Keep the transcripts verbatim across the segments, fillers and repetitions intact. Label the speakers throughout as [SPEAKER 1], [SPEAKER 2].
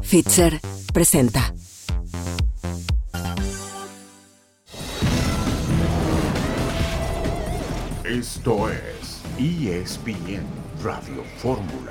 [SPEAKER 1] Fitzer presenta.
[SPEAKER 2] Esto es E S P N Radio Fórmula.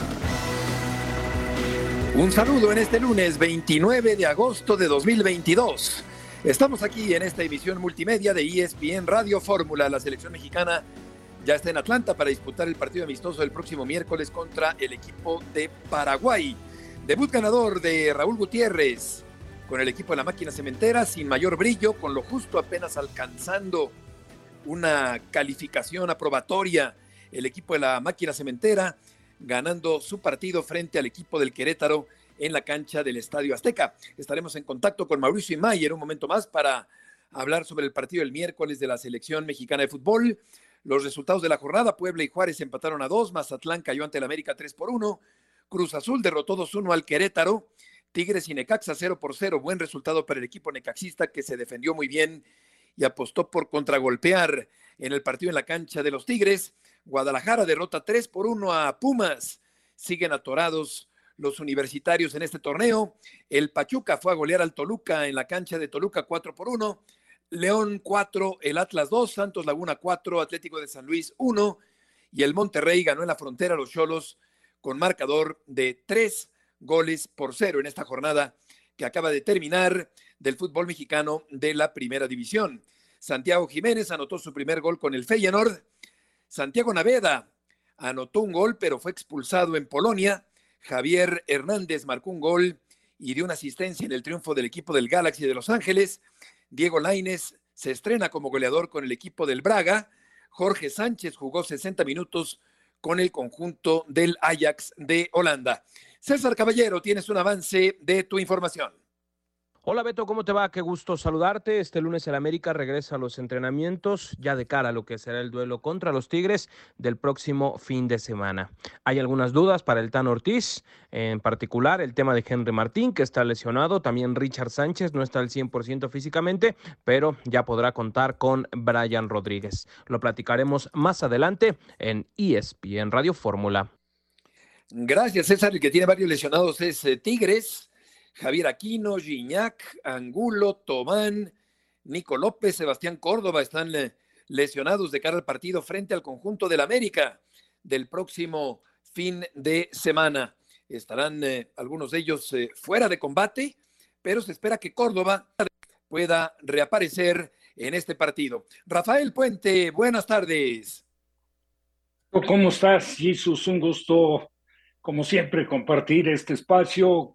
[SPEAKER 3] Un saludo en este lunes veintinueve de agosto de dos mil veintidós. Estamos aquí en esta emisión multimedia de E S P N Radio Fórmula. La selección mexicana ya está en Atlanta para disputar el partido amistoso del próximo miércoles contra el equipo de Paraguay. Debut ganador de Raúl Gutiérrez con el equipo de la máquina cementera, sin mayor brillo, con lo justo, apenas alcanzando una calificación aprobatoria. El equipo de la máquina cementera ganando su partido frente al equipo del Querétaro en la cancha del Estadio Azteca. Estaremos en contacto con Mauricio Imayer un momento más para hablar sobre el partido del miércoles de la selección mexicana de fútbol. Los resultados de la jornada: Puebla y Juárez empataron a dos, Mazatlán cayó ante el América tres por uno, Cruz Azul derrotó dos uno al Querétaro, Tigres y Necaxa cero por cero, buen resultado para el equipo necaxista que se defendió muy bien y apostó por contragolpear en el partido en la cancha de los Tigres. Guadalajara derrota tres por uno a Pumas, siguen atorados los universitarios en este torneo. El Pachuca fue a golear al Toluca en la cancha de Toluca cuatro por uno, León cuatro, el Atlas dos, Santos Laguna cuatro, Atlético de San Luis uno, y el Monterrey ganó en la frontera a los Xolos con marcador de tres goles por cero en esta jornada que acaba de terminar del fútbol mexicano de la primera división. Santiago Jiménez anotó su primer gol con el Feyenoord. Santiago Naveda anotó un gol, pero fue expulsado en Polonia. Javier Hernández marcó un gol y dio una asistencia en el triunfo del equipo del Galaxy de Los Ángeles. Diego Lainez se estrena como goleador con el equipo del Braga. Jorge Sánchez jugó sesenta minutos con el conjunto del Ajax de Holanda. César Caballero, tienes un avance de tu información.
[SPEAKER 4] Hola Beto, ¿cómo te va? Qué gusto saludarte. Este lunes el América regresa a los entrenamientos ya de cara a lo que será el duelo contra los Tigres del próximo fin de semana. Hay algunas dudas para el Tan Ortiz, en particular el tema de Henry Martín, que está lesionado. También Richard Sánchez no está al cien por ciento físicamente, pero ya podrá contar con Brian Rodríguez. Lo platicaremos más adelante en E S P N Radio Fórmula.
[SPEAKER 3] Gracias, César. El que tiene varios lesionados es eh, Tigres. Javier Aquino, Gignac, Angulo, Tobán, Nico López, Sebastián Córdoba están lesionados de cara al partido frente al conjunto del América del próximo fin de semana. Estarán eh, algunos de ellos eh, fuera de combate, pero se espera que Córdoba pueda reaparecer en este partido. Rafael Puente, buenas tardes.
[SPEAKER 5] ¿Cómo estás, Jesús? Un gusto, como siempre, compartir este espacio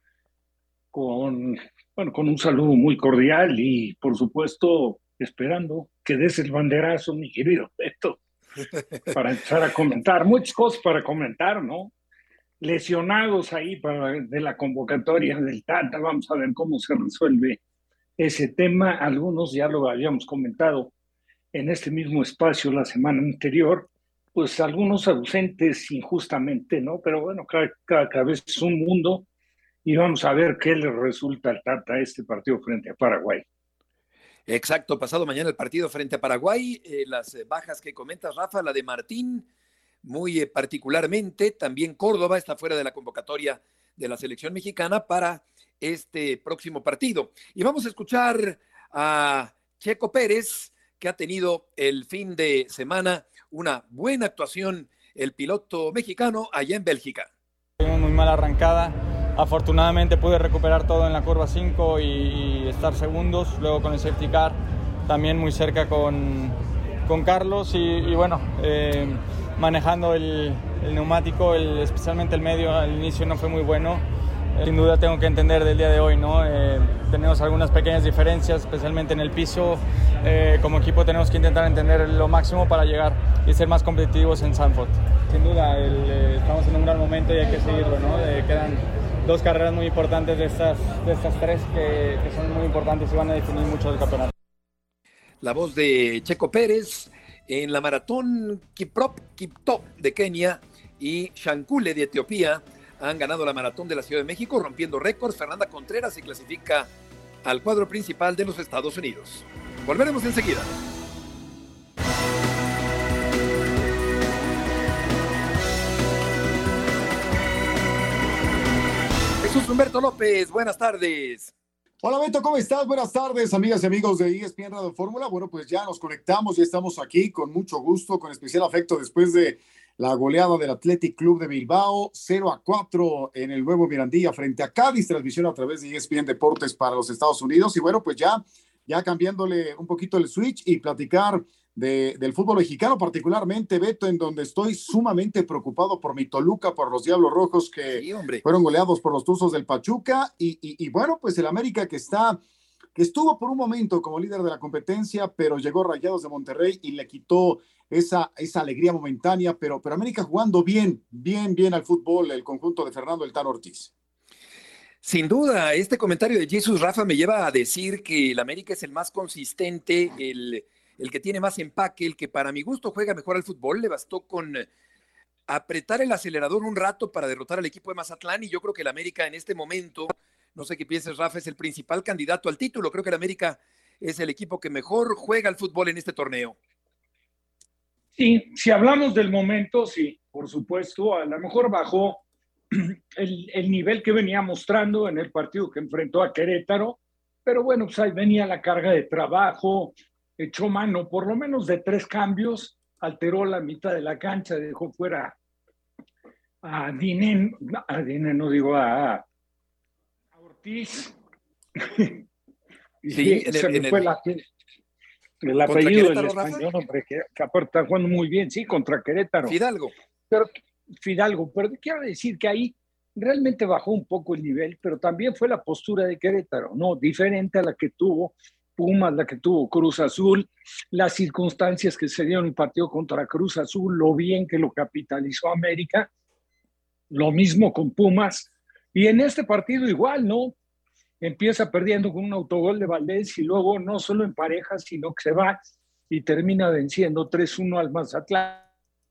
[SPEAKER 5] con, bueno, con un saludo muy cordial y, por supuesto, esperando que des el banderazo, mi querido Beto, para empezar a comentar. Muchas cosas para comentar, ¿no? Lesionados ahí para, de la convocatoria del Tata. Vamos a ver cómo se resuelve ese tema. Algunos ya lo habíamos comentado en este mismo espacio la semana anterior, pues algunos ausentes injustamente, ¿no? Pero bueno, cada, cada cabeza es un mundo. Y vamos a ver qué le resulta al Tata este partido frente a Paraguay.
[SPEAKER 3] Exacto, pasado mañana el partido frente a Paraguay. Eh, las eh, bajas que comentas, Rafa, la de Martín, muy eh, particularmente. También Córdoba está fuera de la convocatoria de la selección mexicana para este próximo partido. Y vamos a escuchar a Checo Pérez, que ha tenido el fin de semana una buena actuación, el piloto mexicano allá en Bélgica.
[SPEAKER 6] Muy mala arrancada. Afortunadamente pude recuperar todo en la curva cinco y, y estar segundos, luego con el safety car, también muy cerca con, con Carlos y, y bueno, eh, manejando el, el neumático, el, especialmente el medio, al inicio no fue muy bueno. Eh, sin duda tengo que entender del día de hoy, ¿no? Eh, tenemos algunas pequeñas diferencias, especialmente en el piso. Eh, como equipo tenemos que intentar entender lo máximo para llegar y ser más competitivos en Zandvoort. Sin duda, el, eh, estamos en un gran momento y hay que seguirlo, ¿no? Eh, quedan dos carreras muy importantes de estas, de estas tres que, que son muy importantes y van a definir mucho el campeonato.
[SPEAKER 3] La voz de Checo Pérez en la maratón. Kiprop Kiptop de Kenia y Shankule de Etiopía han ganado la maratón de la Ciudad de México, rompiendo récords. Fernanda Contreras se clasifica al cuadro principal de los Estados Unidos. Volveremos enseguida. Jesús Humberto López, buenas tardes.
[SPEAKER 7] Hola Beto, ¿cómo estás? Buenas tardes, amigas y amigos de E S P N Radio Fórmula. Bueno, pues ya nos conectamos, ya estamos aquí con mucho gusto, con especial afecto después de la goleada del Athletic Club de Bilbao, cero a cuatro en el nuevo Mirandilla frente a Cádiz, transmisión a través de E S P N Deportes para los Estados Unidos. Y bueno, pues ya, ya cambiándole un poquito el switch y platicar de, del fútbol mexicano, particularmente, Beto, en donde estoy sumamente preocupado por mi Toluca, por los Diablos Rojos que
[SPEAKER 3] Sí, hombre.
[SPEAKER 7] fueron goleados por los Tuzos del Pachuca. Y, y, y bueno, pues el América que está... que estuvo por un momento como líder de la competencia, pero llegó Rayados de Monterrey y le quitó esa, esa alegría momentánea, pero, pero América jugando bien, bien, bien al fútbol, el conjunto de Fernando El Tano Ortiz.
[SPEAKER 3] Sin duda, este comentario de Jesús Rafa me lleva a decir que el América es el más consistente, el, el que tiene más empaque, el que para mi gusto juega mejor al fútbol. Le bastó con apretar el acelerador un rato para derrotar al equipo de Mazatlán, y yo creo que el América en este momento, no sé qué pienses, Rafa, es el principal candidato al título. Creo que el América es el equipo que mejor juega al fútbol en este torneo.
[SPEAKER 5] Sí, si hablamos del momento, sí, por supuesto, a lo mejor bajó el, el nivel que venía mostrando en el partido que enfrentó a Querétaro, pero bueno, pues ahí venía la carga de trabajo, echó mano por lo menos de tres cambios, alteró la mitad de la cancha, dejó fuera a Dinen, a Dinen no digo a, a Ortiz.
[SPEAKER 3] Sí,
[SPEAKER 5] y se
[SPEAKER 3] en el,
[SPEAKER 5] me
[SPEAKER 3] en
[SPEAKER 5] fue
[SPEAKER 3] el,
[SPEAKER 5] la, el apellido del
[SPEAKER 3] Querétaro,
[SPEAKER 5] español, hombre, que, que aparte está jugando muy bien, sí, contra Querétaro.
[SPEAKER 3] Fidalgo.
[SPEAKER 5] Pero Fidalgo, pero quiero decir que ahí realmente bajó un poco el nivel, pero también fue la postura de Querétaro, ¿no? Diferente a la que tuvo Pumas, la que tuvo Cruz Azul, las circunstancias que se dieron en el partido contra Cruz Azul, lo bien que lo capitalizó América, lo mismo con Pumas, y en este partido igual, ¿no? Empieza perdiendo con un autogol de Valdés y luego no solo en pareja, sino que se va y termina venciendo tres uno al Mazatlán.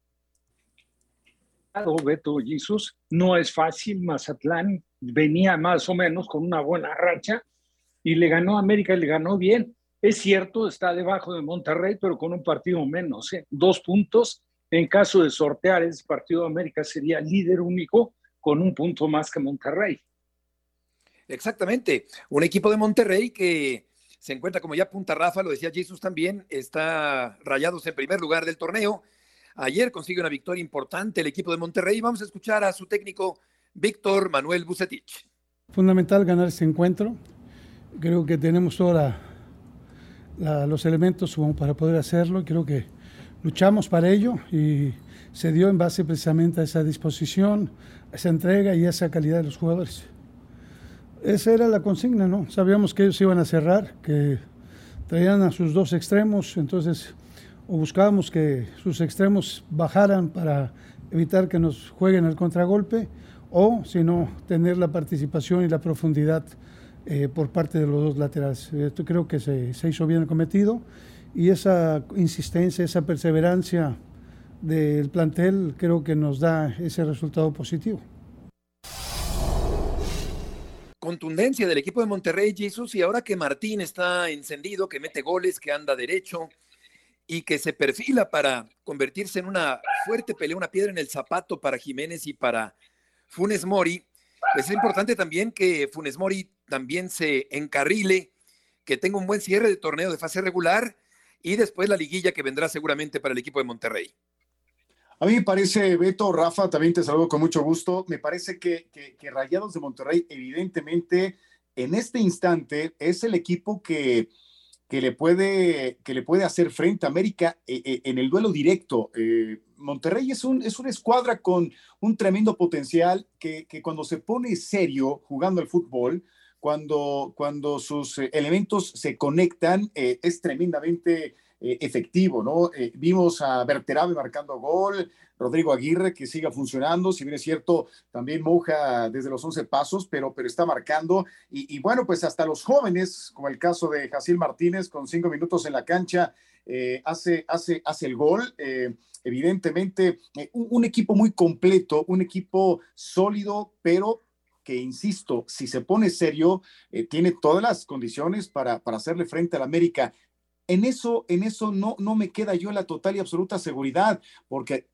[SPEAKER 5] Beto Jesús, no es fácil. Mazatlán venía más o menos con una buena racha y le ganó a América y le ganó bien. Es cierto, está debajo de Monterrey, pero con un partido menos, ¿eh? Dos puntos. En caso de sortear ese partido, América sería líder único con un punto más que Monterrey.
[SPEAKER 3] Exactamente, un equipo de Monterrey que se encuentra, como ya apunta Rafa, lo decía Jesús también, está Rayados en primer lugar del torneo. Ayer consigue una victoria importante el equipo de Monterrey. Vamos a escuchar a su técnico Víctor Manuel Vucetich.
[SPEAKER 8] Fundamental ganar este encuentro. Creo que tenemos todos los elementos como para poder hacerlo. Creo que luchamos para ello y se dio en base precisamente a esa disposición, a esa entrega y a esa calidad de los jugadores. Esa era la consigna, ¿no? Sabíamos que ellos iban a cerrar, que traían a sus dos extremos, entonces o buscábamos que sus extremos bajaran para evitar que nos jueguen el contragolpe, o si no, tener la participación y la profundidad eh, por parte de los dos laterales. Esto creo que se, se hizo bien el cometido, y esa insistencia, esa perseverancia del plantel creo que nos da ese resultado positivo.
[SPEAKER 3] Contundencia del equipo de Monterrey, Jesús, y ahora que Martín está encendido, que mete goles, que anda derecho y que se perfila para convertirse en una fuerte pelea, una piedra en el zapato para Jiménez y para Funes Mori, pues es importante también que Funes Mori también se encarrile, que tenga un buen cierre de torneo de fase regular y después la liguilla que vendrá seguramente para el equipo de Monterrey.
[SPEAKER 7] A mí me parece, Beto, Rafa, también te saludo con mucho gusto, me parece que, que, que Rayados de Monterrey evidentemente en este instante es el equipo que, que, le, puede, que le puede hacer frente a América eh, eh, en el duelo directo. Eh, Monterrey es, un, es una escuadra con un tremendo potencial que, que cuando se pone serio jugando al fútbol, cuando, cuando sus eh, elementos se conectan, eh, es tremendamente eh, efectivo, ¿no? Eh, vimos a Berterame marcando gol, Rodrigo Aguirre que siga funcionando, si bien es cierto, también moja desde los once pasos, pero, pero está marcando, y, y bueno, pues hasta los jóvenes, como el caso de Jacil Martínez, con cinco minutos en la cancha, eh, hace, hace, hace el gol. Eh, evidentemente, eh, un, un equipo muy completo, un equipo sólido, pero que, insisto, si se pone serio, eh, tiene todas las condiciones para, para hacerle frente al América. En eso, en eso no, no me queda yo la total y absoluta seguridad, porque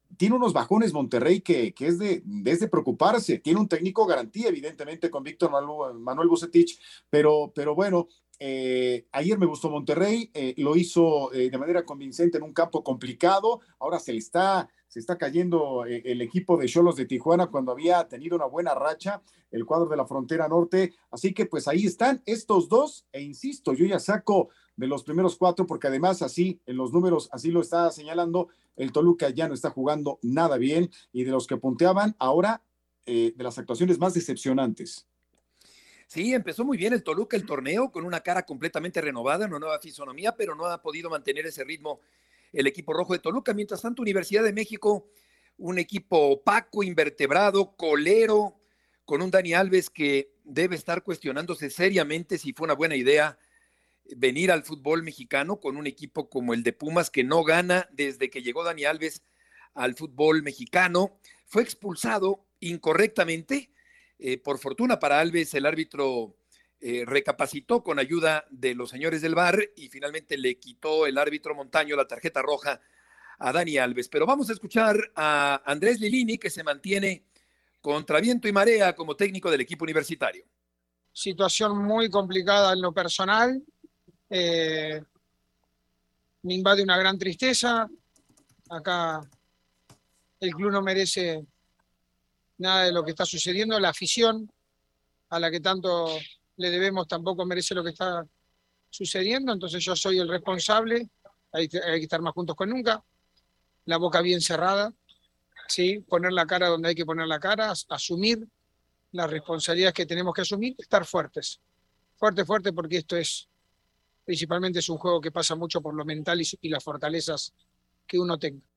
[SPEAKER 7] tiene unos bajones Monterrey que, que es, de, es de preocuparse. Tiene un técnico garantía, evidentemente, con Víctor Manuel, Manuel Vucetich, pero, pero bueno, eh, ayer me gustó Monterrey, eh, lo hizo eh, de manera convincente en un campo complicado. Ahora se le está, se está cayendo eh, el equipo de Xolos de Tijuana cuando había tenido una buena racha, el cuadro de la frontera norte. Así que pues ahí están estos dos, e insisto, yo ya saco de los primeros cuatro, porque además así, en los números, así lo está señalando, el Toluca ya no está jugando nada bien, y de los que punteaban, ahora eh, de las actuaciones más decepcionantes.
[SPEAKER 3] Sí, empezó muy bien el Toluca, el torneo, con una cara completamente renovada, una nueva fisonomía, pero no ha podido mantener ese ritmo el equipo rojo de Toluca. Mientras tanto, Universidad de México, un equipo opaco, invertebrado, colero, con un Dani Alves que debe estar cuestionándose seriamente si fue una buena idea venir al fútbol mexicano con un equipo como el de Pumas, que no gana desde que llegó Dani Alves al fútbol mexicano. Fue expulsado incorrectamente. Eh, por fortuna para Alves, el árbitro eh, recapacitó con ayuda de los señores del V A R y finalmente le quitó el árbitro Montaño la tarjeta roja a Dani Alves. Pero vamos a escuchar a Andrés Lilini, que se mantiene contra viento y marea como técnico del equipo universitario.
[SPEAKER 9] Situación muy complicada en lo personal. Eh, me invade una gran tristeza. Acá el club no merece nada de lo que está sucediendo. La afición, a la que tanto le debemos, tampoco merece lo que está sucediendo. Entonces yo soy el responsable. Hay que, hay que estar más juntos que nunca. La boca bien cerrada, ¿sí? Poner la cara donde hay que poner la cara, asumir las responsabilidades que tenemos que asumir, estar fuertes. Fuerte, fuerte, porque esto es, principalmente es un juego que pasa mucho por lo mental y, y las fortalezas que uno tenga.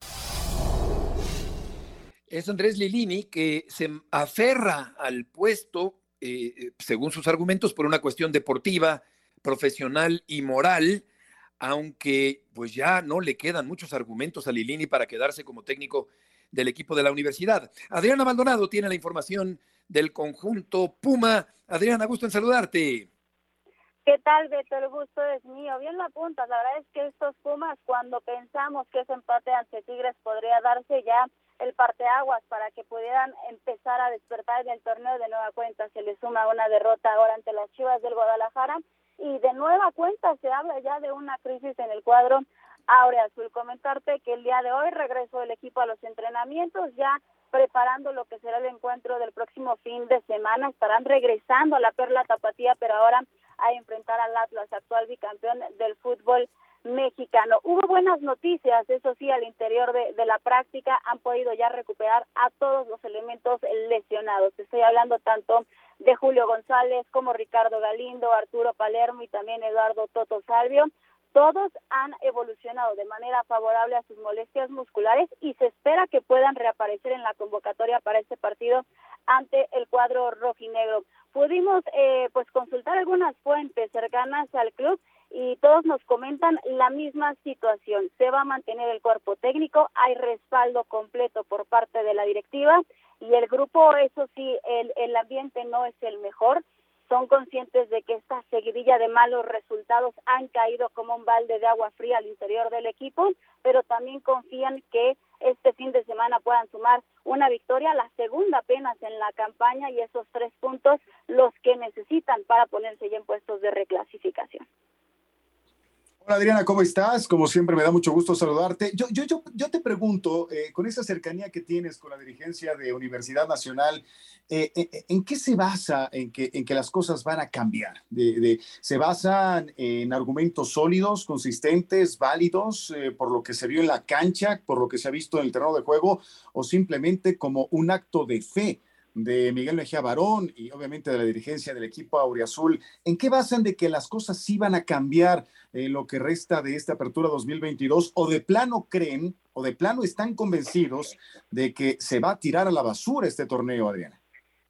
[SPEAKER 3] Es Andrés Lilini, que se aferra al puesto, eh, según sus argumentos, por una cuestión deportiva, profesional y moral, aunque pues ya no le quedan muchos argumentos a Lilini para quedarse como técnico del equipo de la universidad. Adriana Maldonado tiene la información del conjunto Puma. Adriana, gusto en saludarte.
[SPEAKER 10] ¿Qué tal, Beto? El gusto es mío. Bien lo apuntas. La verdad es que estos Pumas, cuando pensamos que ese empate ante Tigres podría darse ya el parteaguas para que pudieran empezar a despertar en el torneo, de nueva cuenta se le suma una derrota ahora ante las Chivas del Guadalajara, y de nueva cuenta se habla ya de una crisis en el cuadro aureazul. Comentarte que el día de hoy regresó el equipo a los entrenamientos, ya preparando lo que será el encuentro del próximo fin de semana. Estarán regresando a la Perla Tapatía, pero ahora a enfrentar al Atlas, actual bicampeón del fútbol mexicano. Hubo buenas noticias, eso sí, al interior de, de la práctica han podido ya recuperar a todos los elementos lesionados. Estoy hablando tanto de Julio González como Ricardo Galindo, Arturo Palermo y también Eduardo Toto Salvio. Todos han evolucionado de manera favorable a sus molestias musculares y se espera que puedan reaparecer en la convocatoria para este partido ante el cuadro rojinegro. Pudimos eh, pues consultar algunas fuentes cercanas al club y todos nos comentan la misma situación. Se va a mantener el cuerpo técnico, hay respaldo completo por parte de la directiva y el grupo, eso sí, el, el ambiente no es el mejor. Son conscientes de que esta seguidilla de malos resultados han caído como un balde de agua fría al interior del equipo, pero también confían que este fin de semana puedan sumar una victoria, la segunda apenas en la campaña, y esos tres puntos los que necesitan para ponerse ya en puestos de reclasificación.
[SPEAKER 7] Hola Adriana, ¿cómo estás? Como siempre me da mucho gusto saludarte. Yo, yo, yo, yo te pregunto, eh, con esa cercanía que tienes con la dirigencia de Universidad Nacional, eh, eh, ¿en qué se basa en que, en que las cosas van a cambiar? De, de, ¿Se basan en argumentos sólidos, consistentes, válidos, eh, por lo que se vio en la cancha, por lo que se ha visto en el terreno de juego, o simplemente como un acto de fe de Miguel Mejía Barón y obviamente de la dirigencia del equipo auriazul? ¿En qué basan de que las cosas sí van a cambiar en eh, lo que resta de esta apertura dos mil veintidós, o de plano creen, o de plano están convencidos de que se va a tirar a la basura este torneo, Adriana?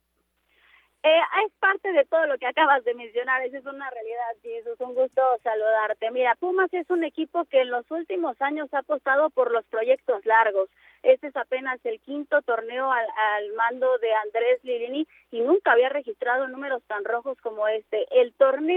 [SPEAKER 10] Eh, es parte de todo lo que acabas de mencionar, esa es una realidad, Jesús, un gusto saludarte. Mira, Pumas es un equipo que en los últimos años ha apostado por los proyectos largos. Este es apenas el quinto torneo al, al mando de Andrés Lilini y nunca había registrado números tan rojos como este. El torneo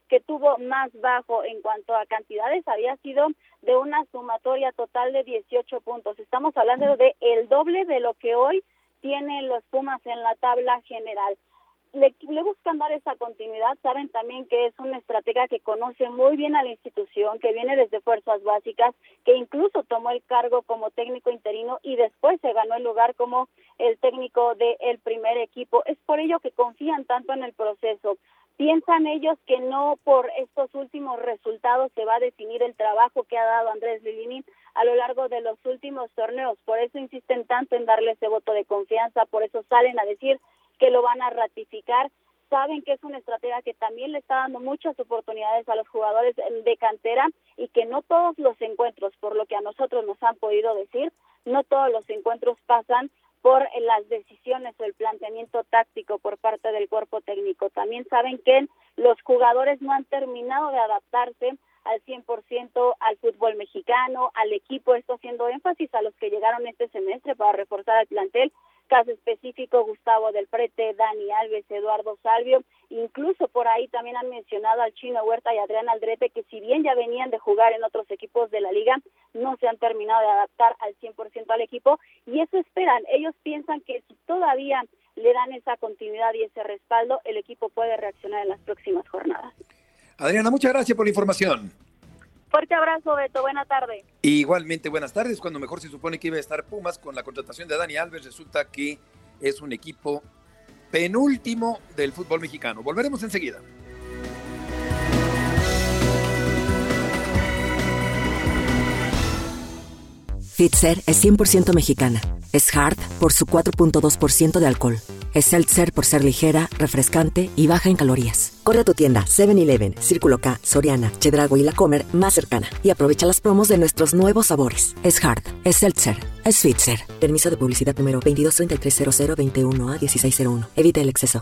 [SPEAKER 10] que tuvo más bajo en cuanto a cantidades había sido de una sumatoria total de dieciocho puntos. Estamos hablando de el doble de lo que hoy tienen los Pumas en la tabla general. Le, le buscan dar esa continuidad, saben también que es una estratega que conoce muy bien a la institución, que viene desde fuerzas básicas, que incluso tomó el cargo como técnico interino y después se ganó el lugar como el técnico del primer equipo. Es por ello que confían tanto en el proceso. Piensan ellos que no por estos últimos resultados se va a definir el trabajo que ha dado Andrés Lilini a lo largo de los últimos torneos. Por eso insisten tanto en darle ese voto de confianza, por eso salen a decir que lo van a ratificar. Saben que es una estratega que también le está dando muchas oportunidades a los jugadores de cantera y que no todos los encuentros, por lo que a nosotros nos han podido decir, no todos los encuentros pasan por las decisiones o el planteamiento táctico por parte del cuerpo técnico. También saben que los jugadores no han terminado de adaptarse al cien por ciento al fútbol mexicano, al equipo, esto haciendo énfasis a los que llegaron este semestre para reforzar el plantel. Caso específico, Gustavo del Prete, Dani Alves, Eduardo Salvio, incluso por ahí también han mencionado al Chino Huerta y Adrián Aldrete, que si bien ya venían de jugar en otros equipos de la liga, no se han terminado de adaptar al cien por ciento al equipo, y eso esperan. Ellos piensan que si todavía le dan esa continuidad y ese respaldo, el equipo puede reaccionar en las próximas jornadas.
[SPEAKER 3] Adriana, muchas gracias por la información.
[SPEAKER 10] Fuerte abrazo, Beto. Buena tarde.
[SPEAKER 3] Igualmente, buenas tardes. Cuando mejor se supone que iba a estar Pumas con la contratación de Dani Alves, resulta que es un equipo penúltimo del fútbol mexicano. Volveremos enseguida.
[SPEAKER 1] Fitzer es cien por ciento mexicana. Es Hard por su cuatro punto dos por ciento de alcohol. Es Seltzer por ser ligera, refrescante y baja en calorías. Corre a tu tienda seven eleven, Círculo K, Soriana, Chedraui y La Comer más cercana y aprovecha las promos de nuestros nuevos sabores. Es Hard, es Seltzer, es Fitzer. Permiso de publicidad número veintidós treinta y tres cero cero veintiuno a dieciséis cero uno. Evita el exceso.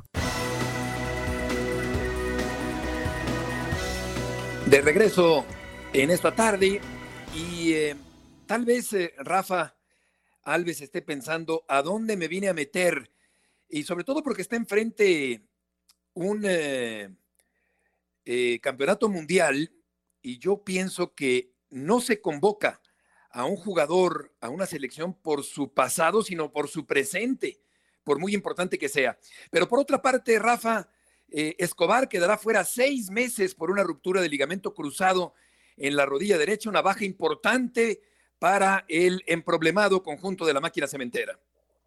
[SPEAKER 3] De regreso en esta tarde y eh, tal vez eh, Rafa Alves esté pensando a dónde me vine a meter. Y sobre todo porque está enfrente un eh, eh, campeonato mundial y yo pienso que no se convoca a un jugador, a una selección por su pasado, sino por su presente, por muy importante que sea. Pero por otra parte, Rafa, eh, Escobar quedará fuera seis meses por una ruptura de ligamento cruzado en la rodilla derecha, una baja importante para el emproblemado conjunto de la máquina cementera.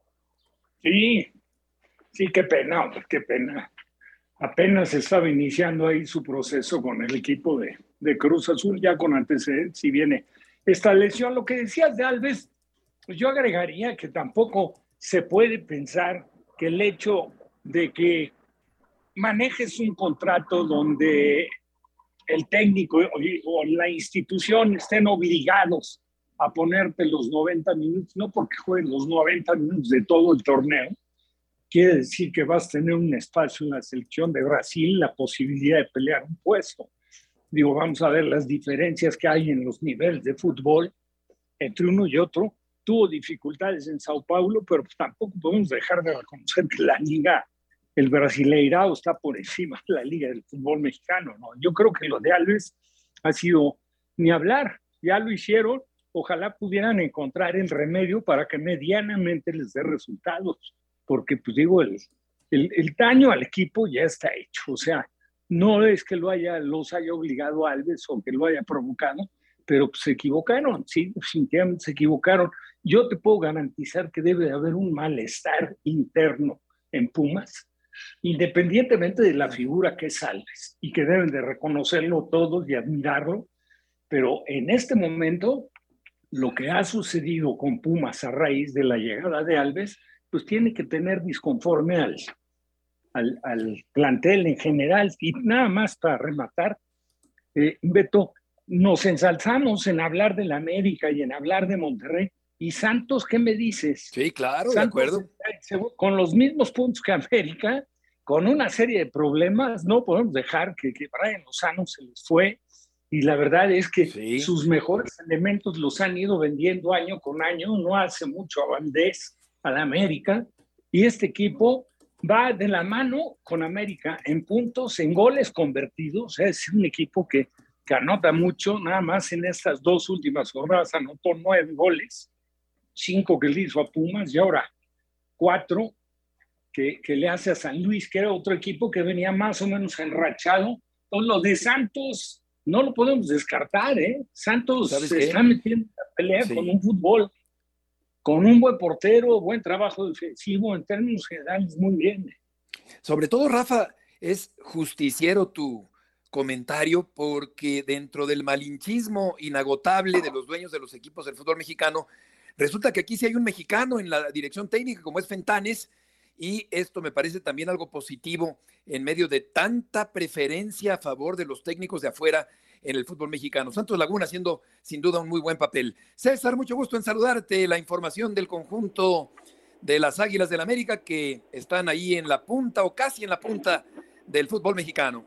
[SPEAKER 5] Sí. Sí, qué pena, hombre, qué pena. Apenas estaba iniciando ahí su proceso con el equipo de, de Cruz Azul, ya con antecedentes, si viene esta lesión. Lo que decías de Alves, pues yo agregaría que tampoco se puede pensar que el hecho de que manejes un contrato donde el técnico o la institución estén obligados a ponerte los noventa minutos, no porque jueguen los noventa minutos de todo el torneo, quiere decir que vas a tener un espacio en la selección de Brasil, la posibilidad de pelear un puesto. Digo, vamos a ver las diferencias que hay en los niveles de fútbol entre uno y otro. Tuvo dificultades en Sao Paulo, pero tampoco podemos dejar de reconocer que la liga, el Brasileirao está por encima de la liga del fútbol mexicano, ¿no? Yo creo que lo de Alves ha sido ni hablar, ya lo hicieron, ojalá pudieran encontrar el remedio para que medianamente les dé resultados. Porque, pues digo, el, el, el daño al equipo ya está hecho. O sea, no es que lo haya, los haya obligado a Alves o que lo haya provocado, pero pues, se equivocaron, sí, definitivamente se equivocaron. Yo te puedo garantizar que debe de haber un malestar interno en Pumas, independientemente de la figura que es Alves, y que deben de reconocerlo todos y admirarlo, pero en este momento, lo que ha sucedido con Pumas a raíz de la llegada de Alves, pues tiene que tener disconforme al, al, al plantel en general. Y nada más para rematar, eh, Beto, nos ensalzamos en hablar de la América y en hablar de Monterrey. ¿Y Santos qué me dices?
[SPEAKER 3] Sí, claro,
[SPEAKER 5] Santos,
[SPEAKER 3] de acuerdo.
[SPEAKER 5] Con los mismos puntos que América, con una serie de problemas, no podemos dejar que, que Brian Lozano se les fue. Y la verdad es que sí, sus mejores elementos los han ido vendiendo año con año. No hace mucho a Valdés, a la América, y este equipo va de la mano con América en puntos, en goles convertidos. O sea, es un equipo que, que anota mucho. Nada más en estas dos últimas jornadas anotó nueve goles, cinco que le hizo a Pumas y ahora cuatro que, que le hace a San Luis, que era otro equipo que venía más o menos enrachado. Entonces, lo de Santos no lo podemos descartar, ¿eh? Santos se está metiendo en la pelea sí. con un fútbol, con un buen portero, buen trabajo defensivo, en términos generales, muy bien.
[SPEAKER 3] Sobre todo, Rafa, es justiciero tu comentario, porque dentro del malinchismo inagotable de los dueños de los equipos del fútbol mexicano, resulta que aquí sí hay un mexicano en la dirección técnica, como es Fentanes, y esto me parece también algo positivo en medio de tanta preferencia a favor de los técnicos de afuera en el fútbol mexicano. Santos Laguna haciendo sin duda un muy buen papel. César, mucho gusto en saludarte. La información del conjunto de las Águilas del América que están ahí en la punta o casi en la punta del fútbol mexicano.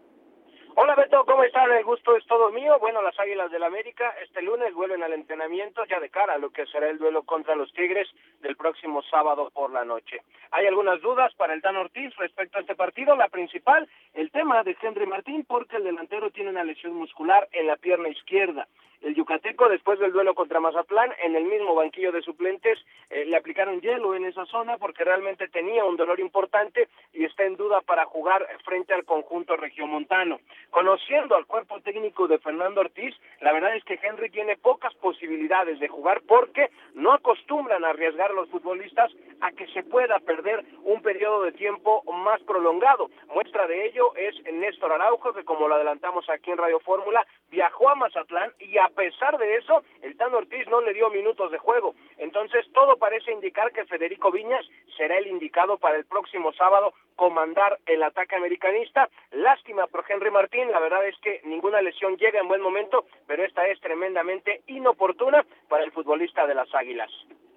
[SPEAKER 11] Hola Beto, ¿cómo están? El gusto es todo mío. Bueno, las Águilas del América este lunes vuelven al entrenamiento ya de cara a lo que será el duelo contra los Tigres del próximo sábado por la noche. Hay algunas dudas para el Tan Ortiz respecto a este partido. La principal, el tema de Henry Martín, porque el delantero tiene una lesión muscular en la pierna izquierda. El yucateco, después del duelo contra Mazatlán, en el mismo banquillo de suplentes, eh, le aplicaron hielo en esa zona porque realmente tenía un dolor importante y está en duda para jugar frente al conjunto regiomontano. Conociendo al cuerpo técnico de Fernando Ortiz, la verdad es que Henry tiene pocas posibilidades de jugar porque no acostumbran a arriesgar a los futbolistas a que se pueda perder un periodo de tiempo más prolongado. Muestra de ello es Néstor Araujo, que como lo adelantamos aquí en Radio Fórmula, viajó a Mazatlán y a pesar de eso, el Tan Ortiz no le dio minutos de juego. Entonces, todo parece indicar que Federico Viñas será el indicado para el próximo sábado comandar el ataque americanista. Lástima por Henry Martín, la verdad es que ninguna lesión llega en buen momento, pero esta es tremendamente inoportuna para el futbolista de las Águilas.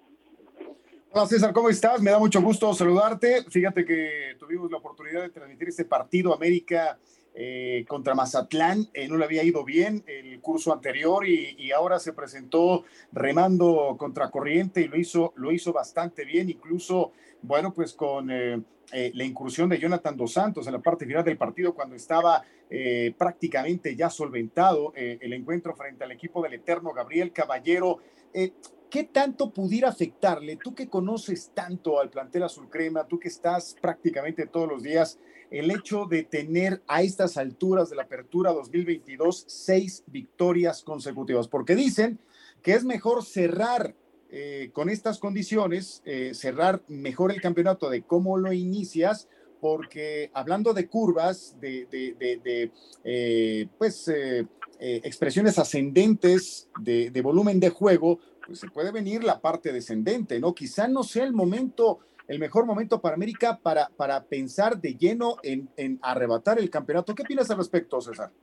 [SPEAKER 7] Hola César, ¿cómo estás? Me da mucho gusto saludarte. Fíjate que tuvimos la oportunidad de transmitir este partido América Eh, contra Mazatlán, eh, no le había ido bien el curso anterior y, y ahora se presentó remando contra corriente y lo hizo, lo hizo bastante bien, incluso, bueno, pues con eh, eh, la incursión de Jonathan Dos Santos en la parte final del partido cuando estaba eh, prácticamente ya solventado eh, el encuentro frente al equipo del eterno Gabriel Caballero. Eh, ¿Qué tanto pudiera afectarle? Tú que conoces tanto al plantel azul crema, tú que estás prácticamente todos los días, el hecho de tener a estas alturas de la apertura dos mil veintidós seis victorias consecutivas, porque dicen que es mejor cerrar eh, con estas condiciones, eh, cerrar mejor el campeonato de cómo lo inicias, porque hablando de curvas, de, de, de, de eh, pues eh, eh, expresiones ascendentes de, de volumen de juego, pues se puede venir la parte descendente, ¿no? Quizá no sea el momento, el mejor momento para América para, para pensar de lleno en, en arrebatar el campeonato. ¿Qué opinas al respecto, César?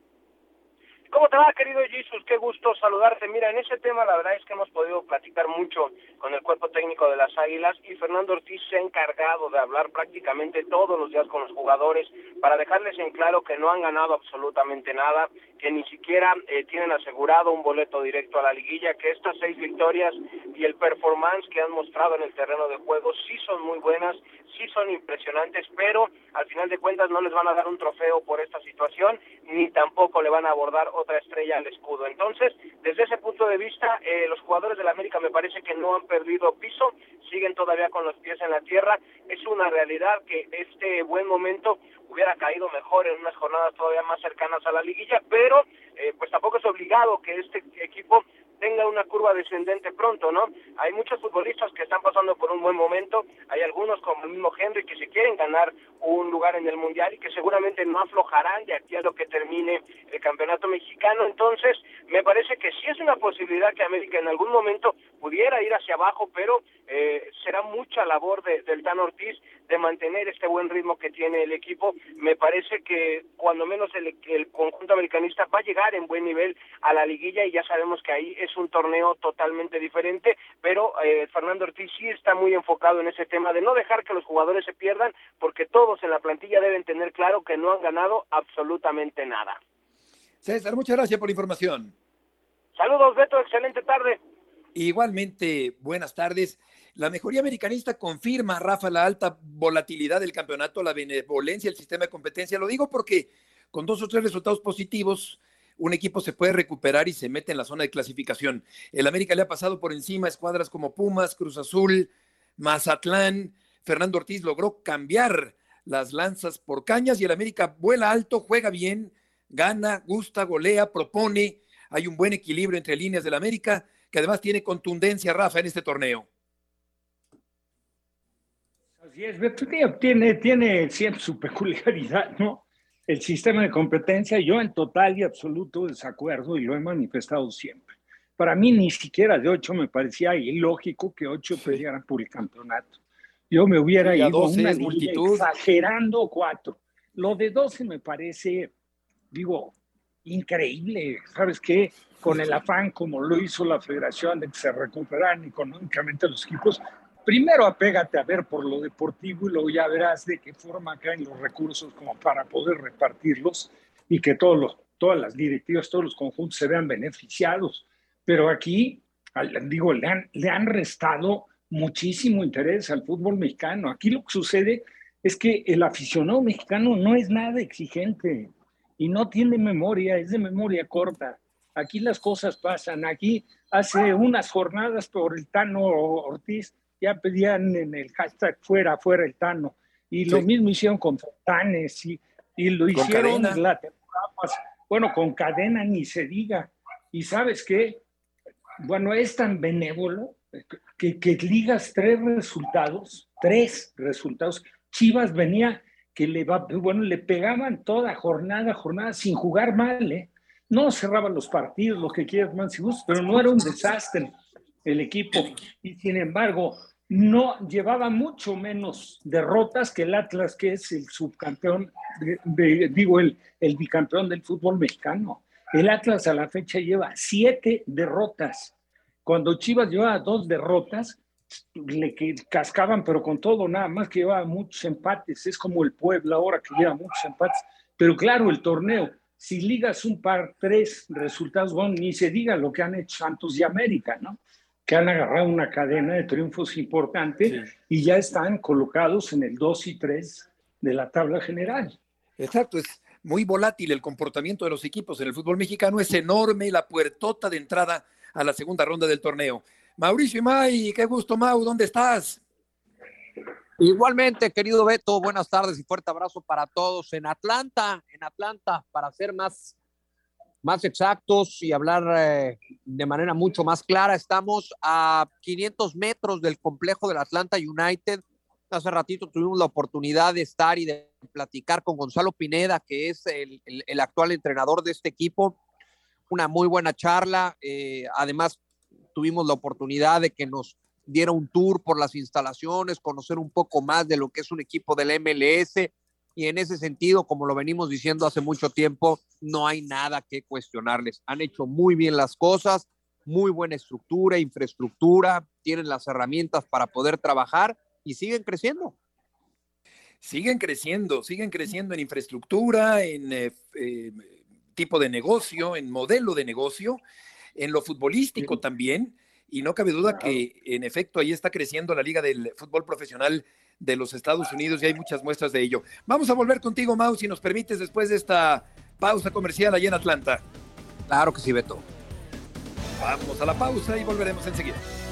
[SPEAKER 11] ¿Cómo te va, querido Jesus? Qué gusto saludarte. Mira, en ese tema la verdad es que hemos podido platicar mucho con el cuerpo técnico de las Águilas y Fernando Ortiz se ha encargado de hablar prácticamente todos los días con los jugadores para dejarles en claro que no han ganado absolutamente nada, que ni siquiera eh, tienen asegurado un boleto directo a la liguilla, que estas seis victorias y el performance que han mostrado en el terreno de juego sí son muy buenas, sí son impresionantes, pero al final de cuentas no les van a dar un trofeo por esta situación, ni tampoco le van a abordar otra estrella al escudo. Entonces, desde ese punto de vista, eh, los jugadores del América me parece que no han perdido piso, siguen todavía con los pies en la tierra. Es una realidad que este buen momento hubiera caído mejor en unas jornadas todavía más cercanas a la liguilla, pero eh, pues tampoco es obligado que este equipo tenga una curva descendente pronto, ¿no? Hay muchos futbolistas que están pasando por un buen momento, hay algunos como el mismo Henry que se quieren ganar un lugar en el Mundial y que seguramente no aflojarán de aquí a lo que termine el campeonato mexicano. Entonces, me parece que sí es una posibilidad que América en algún momento pudiera ir hacia abajo, pero eh, será mucha labor de, del Tan Ortiz de mantener este buen ritmo que tiene el equipo. Me parece que cuando menos el, el conjunto americanista va a llegar en buen nivel a la liguilla y ya sabemos que ahí es un torneo totalmente diferente, pero eh, Fernando Ortiz sí está muy enfocado en ese tema de no dejar que los jugadores se pierdan, porque todos en la plantilla deben tener claro que no han ganado absolutamente nada.
[SPEAKER 3] César, muchas gracias por la información.
[SPEAKER 11] Saludos, Beto, excelente tarde.
[SPEAKER 3] Igualmente, buenas tardes. La mejoría americanista confirma, Rafa, la alta volatilidad del campeonato, la benevolencia del sistema de competencia. Lo digo porque con dos o tres resultados positivos, un equipo se puede recuperar y se mete en la zona de clasificación. El América le ha pasado por encima a escuadras como Pumas, Cruz Azul, Mazatlán. Fernando Ortiz logró cambiar las lanzas por cañas y el América vuela alto, juega bien, gana, gusta, golea, propone. Hay un buen equilibrio entre líneas del América, que además tiene contundencia, Rafa, en este torneo.
[SPEAKER 5] Así es, Beto, tiene, tiene siempre su peculiaridad, ¿no? El sistema de competencia, yo en total y absoluto desacuerdo y lo he manifestado siempre. Para mí ni siquiera de ocho me parecía ilógico que ocho pelearan por el campeonato. Yo me hubiera
[SPEAKER 3] sí, a
[SPEAKER 5] ido a una
[SPEAKER 3] es multitud.
[SPEAKER 5] exagerando cuatro. Lo de doce me parece, digo, increíble. ¿Sabes qué? Con el afán como lo hizo la federación de que se recuperaran económicamente los equipos, primero apégate a ver por lo deportivo y luego ya verás de qué forma caen los recursos como para poder repartirlos y que todos los, todas las directivas, todos los conjuntos se vean beneficiados. Pero aquí, digo, le han, le han restado muchísimo interés al fútbol mexicano. Aquí lo que sucede es que el aficionado mexicano no es nada exigente y no tiene memoria, es de memoria corta. Aquí las cosas pasan. Aquí hace unas jornadas por el Tano Ortiz ya pedían en el hashtag fuera, fuera el Tano. Y sí. Lo mismo hicieron con Fontanes y, y lo con hicieron Cadena. La temporada pasada. Bueno, con Cadena ni se diga. Y ¿sabes qué? Bueno, es tan benévolo que, que ligas tres resultados, tres resultados. Chivas venía que le va, bueno, le pegaban toda jornada, jornada, sin jugar mal, ¿eh? No cerraban los partidos, lo que quieras, más si gustas, pero no era un desastre el equipo. Y sin embargo, no llevaba mucho menos derrotas que el Atlas, que es el subcampeón, de, de, digo, el, el bicampeón del fútbol mexicano. El Atlas a la fecha lleva siete derrotas. Cuando Chivas llevaba dos derrotas, le cascaban, pero con todo, nada más que llevaba muchos empates. Es como el Puebla ahora que lleva muchos empates. Pero claro, el torneo, si ligas un par, tres resultados, bueno, ni se diga lo que han hecho Santos y América, ¿no? Que han agarrado una cadena de triunfos importante sí. Y ya están colocados en el dos y tres de la tabla general.
[SPEAKER 3] Exacto, es muy volátil el comportamiento de los equipos en el fútbol mexicano, es enorme la puertota de entrada a la segunda ronda del torneo. Mauricio Imay, qué gusto, Mau, ¿dónde estás?
[SPEAKER 12] Igualmente, querido Beto, buenas tardes y fuerte abrazo para todos en Atlanta, en Atlanta, para ser más, más exactos y hablar eh, de manera mucho más clara. Estamos a quinientos metros del complejo del Atlanta United. Hace ratito tuvimos la oportunidad de estar y de platicar con Gonzalo Pineda, que es el, el, el actual entrenador de este equipo. Una muy buena charla. Eh, además, tuvimos la oportunidad de que nos diera un tour por las instalaciones, conocer un poco más de lo que es un equipo del M L S. Y en ese sentido, como lo venimos diciendo hace mucho tiempo, no hay nada que cuestionarles. Han hecho muy bien las cosas, muy buena estructura, infraestructura, tienen las herramientas para poder trabajar y siguen creciendo.
[SPEAKER 3] Siguen creciendo, siguen creciendo en infraestructura, en eh, eh, tipo de negocio, en modelo de negocio, en lo futbolístico sí. También, y no cabe duda claro. Que en efecto ahí está creciendo la Liga del Fútbol Profesional de los Estados Unidos y hay muchas muestras de ello. Vamos a volver contigo, Mau, si nos permites, después de esta pausa comercial allá en Atlanta.
[SPEAKER 12] Claro que sí, Beto.
[SPEAKER 3] Vamos a la pausa y volveremos enseguida.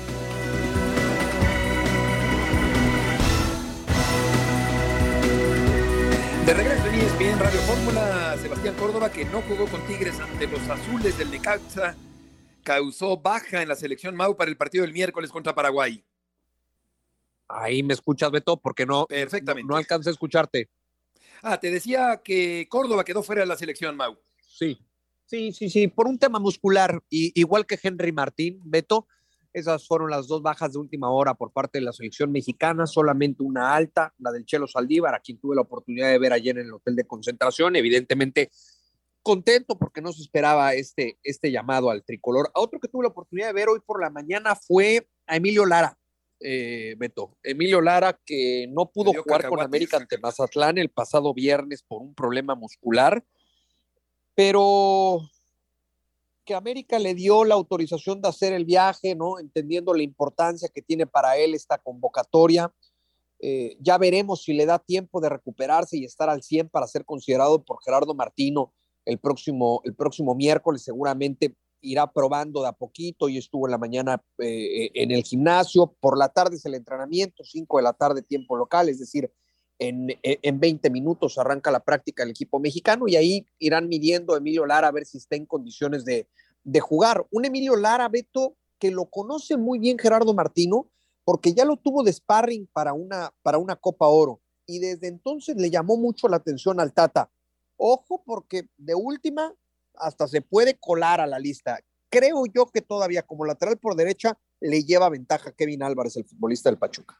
[SPEAKER 3] De regreso en E S P N Radio Fórmula, Sebastián Córdoba, que no jugó con Tigres ante los azules del Necaxa, causó baja en la selección, Mau, para el partido del miércoles contra Paraguay.
[SPEAKER 12] Ahí me escuchas, Beto, porque no,
[SPEAKER 3] Perfectamente.
[SPEAKER 12] no, no alcancé a escucharte.
[SPEAKER 3] Ah, te decía que Córdoba quedó fuera de la selección, Mau.
[SPEAKER 12] Sí, sí, sí, sí, por un tema muscular, y, igual que Henry Martín, Beto, esas fueron las dos bajas de última hora por parte de la selección mexicana, solamente una alta, la del Chelo Saldívar, a quien tuve la oportunidad de ver ayer en el hotel de concentración, evidentemente contento porque no se esperaba este, este llamado al tricolor. A otro que tuve la oportunidad de ver hoy por la mañana fue a Emilio Lara, eh, Beto. Emilio Lara, que no pudo jugar con América ante Mazatlán el pasado viernes por un problema muscular, pero que América le dio la autorización de hacer el viaje, ¿no? Entendiendo la importancia que tiene para él esta convocatoria. Eh, ya veremos si le da tiempo de recuperarse y estar al cien para ser considerado por Gerardo Martino el próximo, el próximo miércoles. Seguramente irá probando de a poquito. Y estuvo en la mañana eh, en el gimnasio. Por la tarde es el entrenamiento, cinco de la tarde tiempo local, es decir, en, en veinte minutos arranca la práctica del equipo mexicano y ahí irán midiendo a Emilio Lara a ver si está en condiciones de, de jugar. Un Emilio Lara, Beto, que lo conoce muy bien Gerardo Martino, porque ya lo tuvo de sparring para una, para una Copa Oro, y desde entonces le llamó mucho la atención al Tata. Ojo, porque de última hasta se puede colar a la lista. Creo yo que todavía como lateral por derecha le lleva ventaja a Kevin Álvarez, el futbolista del Pachuca.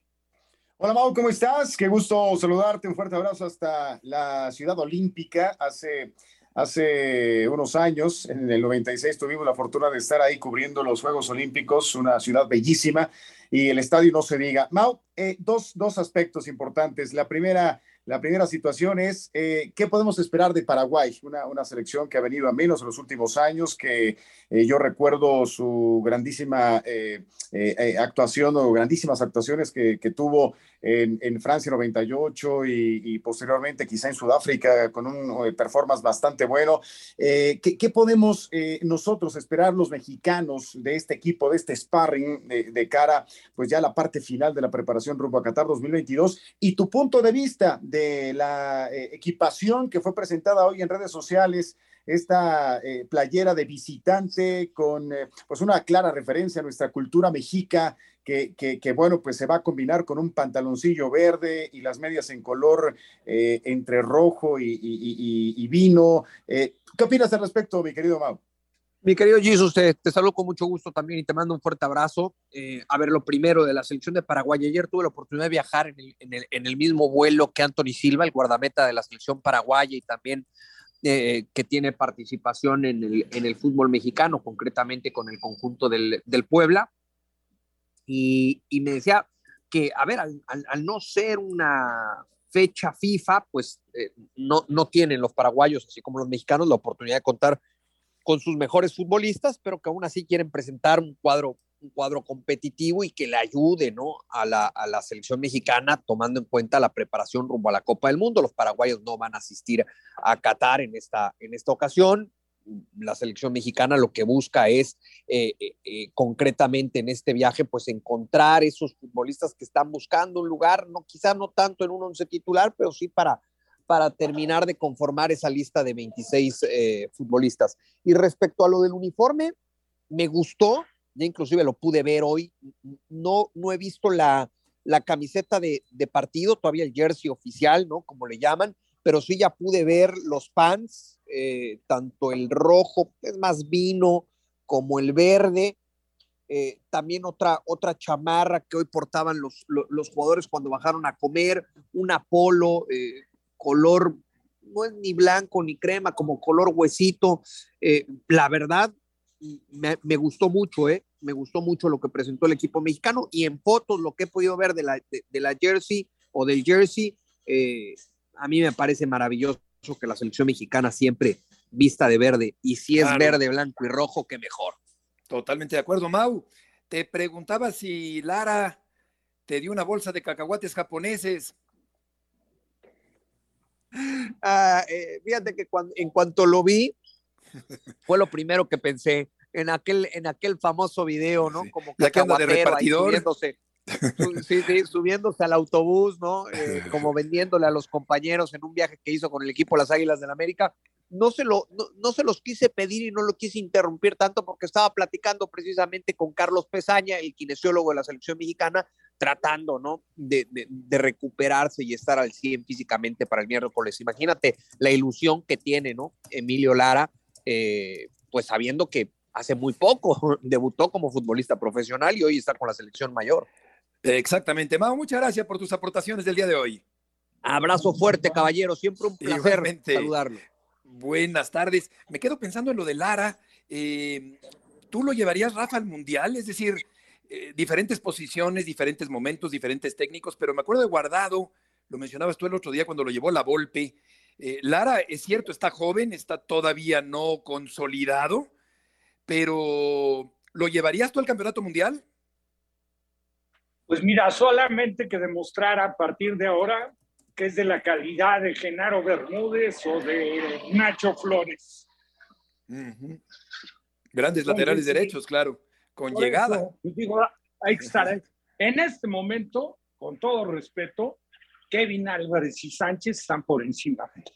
[SPEAKER 7] Hola Mau, ¿cómo estás? Qué gusto saludarte, un fuerte abrazo hasta la Ciudad Olímpica. Hace... Hace unos años, en el noventa y seis, tuvimos la fortuna de estar ahí cubriendo los Juegos Olímpicos, una ciudad bellísima, y el estadio no se diga. Mau, eh, dos, dos aspectos importantes. La primera, la primera situación es, eh, ¿qué podemos esperar de Paraguay? Una, una selección que ha venido a menos en los últimos años, que eh, yo recuerdo su grandísima eh, eh, eh, actuación o grandísimas actuaciones que, que tuvo en, en Francia noventa y ocho y, y posteriormente quizá en Sudáfrica con un eh, performance bastante bueno. Eh, ¿qué, ¿Qué podemos eh, nosotros esperar los mexicanos de este equipo, de este sparring de, de cara pues ya a la parte final de la preparación rumbo a Qatar dos mil veintidós? Y tu punto de vista de la eh, equipación que fue presentada hoy en redes sociales, esta eh, playera de visitante con eh, pues una clara referencia a nuestra cultura mexica, que, que, que bueno, pues se va a combinar con un pantaloncillo verde y las medias en color eh, entre rojo y, y, y, y vino. Eh, ¿Qué opinas al respecto, mi querido Mau?
[SPEAKER 12] Mi querido Jesus, te, te saludo con mucho gusto también y te mando un fuerte abrazo. Eh, a ver, lo primero de la selección de Paraguay. Ayer tuve la oportunidad de viajar en el, en el, en el mismo vuelo que Anthony Silva, el guardameta de la selección paraguaya, y también eh, que tiene participación en el, en el fútbol mexicano, concretamente con el conjunto del, del Puebla. Y, y me decía que, a ver, al, al, al no ser una fecha FIFA, pues eh, no, no tienen los paraguayos, así como los mexicanos, la oportunidad de contar con sus mejores futbolistas, pero que aún así quieren presentar un cuadro, un cuadro competitivo y que le ayude, ¿no?, a la, a la selección mexicana, tomando en cuenta la preparación rumbo a la Copa del Mundo. Los paraguayos no van a asistir a Qatar en esta, en esta ocasión. La selección mexicana lo que busca es eh, eh, eh, concretamente en este viaje, pues encontrar esos futbolistas que están buscando un lugar, no, quizá no tanto en un once titular, pero sí para para terminar de conformar esa lista de veintiséis eh, futbolistas. Y respecto a lo del uniforme, me gustó, ya inclusive lo pude ver hoy, no, no he visto la, la camiseta de, de partido, todavía el jersey oficial, ¿no?, como le llaman, pero sí ya pude ver los pants, eh, tanto el rojo, es más vino, como el verde, eh, también otra, otra chamarra que hoy portaban los, los, los jugadores cuando bajaron a comer, una polo, eh, color, no es ni blanco ni crema, como color huesito. Eh, la verdad, me, me gustó mucho, ¿eh? Me gustó mucho lo que presentó el equipo mexicano, y en fotos lo que he podido ver de la, de, de la jersey o del jersey, eh, a mí me parece maravilloso que la selección mexicana siempre vista de verde, y si es claro, verde, blanco y rojo, qué mejor.
[SPEAKER 3] Totalmente de acuerdo, Mau. Te preguntaba si Lara te dio una bolsa de cacahuates japoneses.
[SPEAKER 12] Uh, eh, fíjate que cuando, en cuanto lo vi, fue lo primero que pensé en aquel, en aquel famoso video, ¿no?
[SPEAKER 3] Sí.
[SPEAKER 12] Como
[SPEAKER 3] cacahuatero, de repartidor.
[SPEAKER 12] Ahí subiéndose, su, sí, sí, subiéndose al autobús, ¿no? Eh, como vendiéndole a los compañeros en un viaje que hizo con el equipo Las Águilas del América. No se, lo, no, no se los quise pedir y no lo quise interrumpir tanto, porque estaba platicando precisamente con Carlos Pesaña, el kinesiólogo de la selección mexicana, tratando, ¿no?, de, de, de recuperarse y estar al cien físicamente para el miércoles. Imagínate la ilusión que tiene, ¿no?, Emilio Lara, eh, pues sabiendo que hace muy poco debutó como futbolista profesional y hoy está con la selección mayor.
[SPEAKER 3] Exactamente. Mau, muchas gracias por tus aportaciones del día de hoy.
[SPEAKER 12] Abrazo fuerte, caballero. Siempre un placer Igualmente. saludarlo.
[SPEAKER 3] Buenas tardes. Me quedo pensando en lo de Lara. Eh, ¿Tú lo llevarías, Rafa, al Mundial? Es decir, eh, diferentes posiciones, diferentes momentos, diferentes técnicos, pero me acuerdo de Guardado, lo mencionabas tú el otro día cuando lo llevó la Volpe. Eh, Lara, es cierto, está joven, está todavía no consolidado, pero ¿lo llevarías tú al campeonato mundial?
[SPEAKER 5] Pues mira, solamente que demostrar a partir de ahora que es de la calidad de Genaro Bermúdez o de Nacho Flores.
[SPEAKER 3] Uh-huh. Grandes laterales
[SPEAKER 5] Entonces,
[SPEAKER 3] derechos, claro, con
[SPEAKER 5] por
[SPEAKER 3] llegada.
[SPEAKER 5] Eso, digo, hay que estar en este momento, con todo respeto, Kevin Álvarez y Sánchez están por encima de él.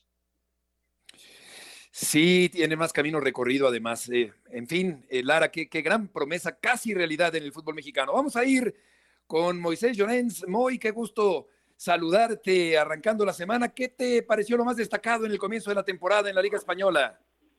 [SPEAKER 3] Sí, tiene más camino recorrido además. Eh, en fin, eh, Lara, qué, qué gran promesa, casi realidad en el fútbol mexicano. Vamos a ir con Moisés Llorens. Moy, qué gusto saludarte arrancando la semana. ¿Qué te pareció lo más destacado en el comienzo de la temporada en la Liga Española?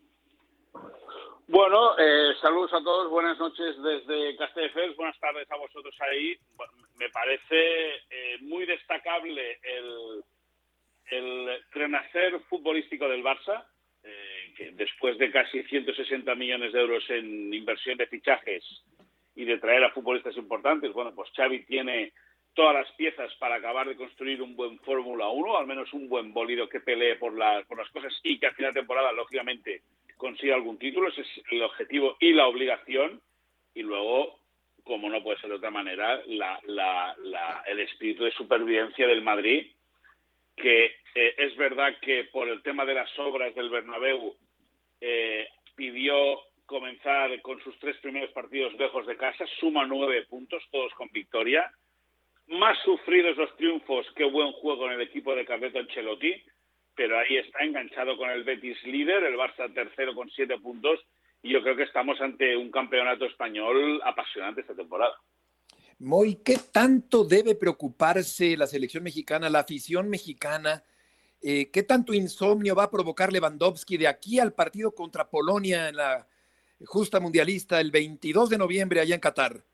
[SPEAKER 13] Bueno, eh, saludos a todos, buenas noches desde Castelldefels, buenas tardes a vosotros ahí. Me parece eh, muy destacable el, el renacer futbolístico del Barça, eh, que después de casi ciento sesenta millones de euros en inversión de fichajes y de traer a futbolistas importantes, bueno, pues Xavi tiene todas las piezas para acabar de construir un buen Fórmula uno, al menos un buen bólido que pelee por, la, por las cosas y que a final de temporada, lógicamente, consiga algún título. Ese es el objetivo y la obligación. Y luego, como no puede ser de otra manera, la, la, la, el espíritu de supervivencia del Madrid, que eh, es verdad que por el tema de las obras del Bernabéu eh, pidió comenzar con sus tres primeros partidos lejos de casa, suma nueve puntos, todos con victoria. Más sufridos los triunfos que buen juego en el equipo de Carleto Ancelotti, pero ahí está enganchado con el Betis líder, el Barça tercero con siete puntos, y yo creo que estamos ante un campeonato español apasionante esta temporada.
[SPEAKER 3] Moy, ¿qué tanto debe preocuparse la selección mexicana, la afición mexicana? Eh, ¿Qué tanto insomnio va a provocar Lewandowski de aquí al partido contra Polonia en la justa mundialista el veintidós de noviembre allá en Qatar?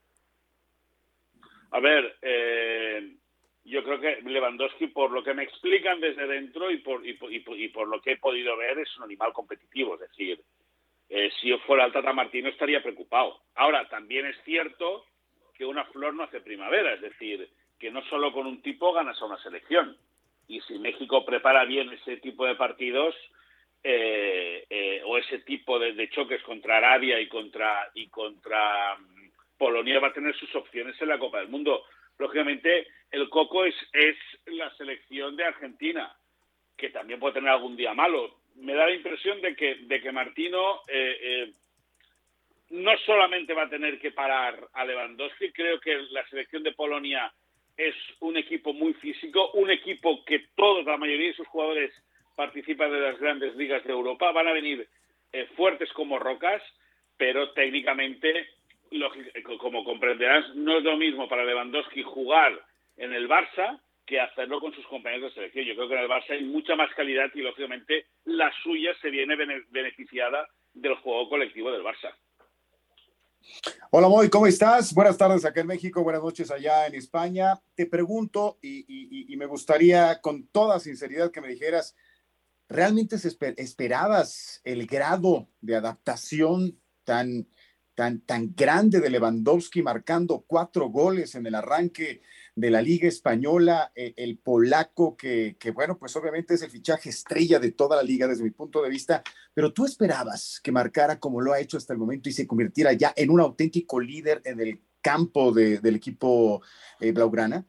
[SPEAKER 13] A ver, eh, yo creo que Lewandowski, por lo que me explican desde dentro y por, y por, y por, y por lo que he podido ver, es un animal competitivo. Es decir, eh, si yo fuera el Tata Martino estaría preocupado. Ahora, también es cierto que una flor no hace primavera. Es decir, que no solo con un tipo ganas a una selección. Y si México prepara bien ese tipo de partidos eh, eh, o ese tipo de, de choques contra Arabia y contra y contra Polonia, va a tener sus opciones en la Copa del Mundo. Lógicamente, el coco es, es la selección de Argentina, que también puede tener algún día malo. Me da la impresión de que, de que Martino eh, eh, no solamente va a tener que parar a Lewandowski, creo que la selección de Polonia es un equipo muy físico, un equipo que todos, la mayoría de sus jugadores participan de las grandes ligas de Europa, van a venir eh, fuertes como rocas, pero técnicamente, como comprenderás, no es lo mismo para Lewandowski jugar en el Barça que hacerlo con sus compañeros de selección. Yo creo que en el Barça hay mucha más calidad y, lógicamente, la suya se viene beneficiada del juego colectivo del Barça.
[SPEAKER 7] Hola, Moy, ¿cómo estás? Buenas tardes acá en México, buenas noches allá en España. Te pregunto, y, y, y me gustaría con toda sinceridad que me dijeras, ¿realmente esperabas el grado de adaptación tan... Tan, tan grande de Lewandowski, marcando cuatro goles en el arranque de la Liga Española, eh, el polaco que, que, bueno, pues obviamente es el fichaje estrella de toda la liga desde mi punto de vista, pero tú esperabas que marcara como lo ha hecho hasta el momento y se convirtiera ya en un auténtico líder en el campo de, del equipo eh, blaugrana?